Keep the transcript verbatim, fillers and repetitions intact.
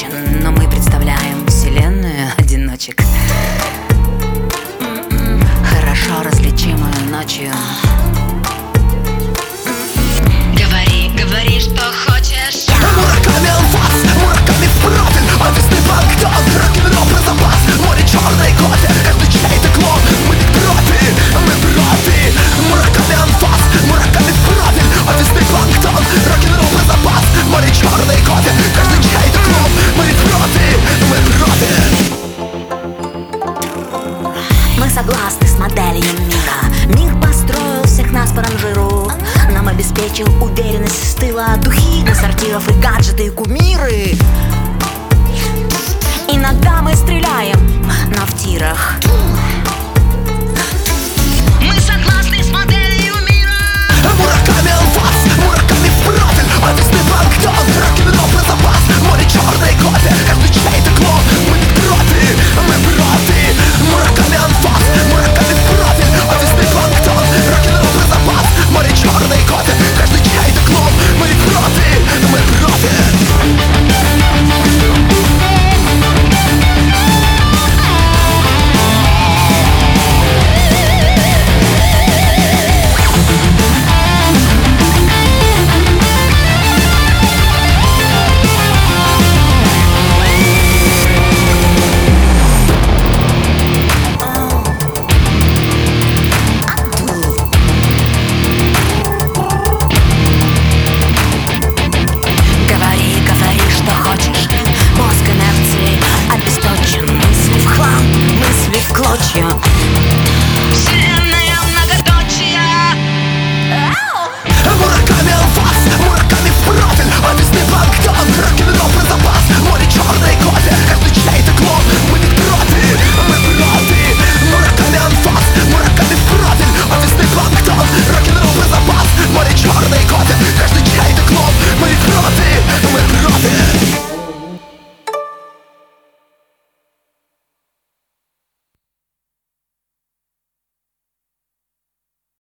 одиночен, но мы представляем вселенную одиночек, хорошо различимую ночью. Говори, говори, что хочешь. Мураками анфас, мураками в профиль, офисный банкдон, рок-н-ролл про запас, море черной кофе, каждый чей-то клон. Мы не профи, мы профи. Мураками анфас, мураками в профиль, офисный банкдон, рок-н-ролл про запас, море черной кофе, каждый чей-то клон. Мы не профи, мы профи. Мы согласны с моделью мира. Мир построил всех нас по ранжиру, нам обеспечил уверенность с тыла, духи для сортиров и гаджеты, и кумиры. Иногда мы стреляем, но в тирах. Мы согласны с моделью мира. Мураками анфас, мураками в профиль, офисный банкдон, рок-н-ролл про запас, море черной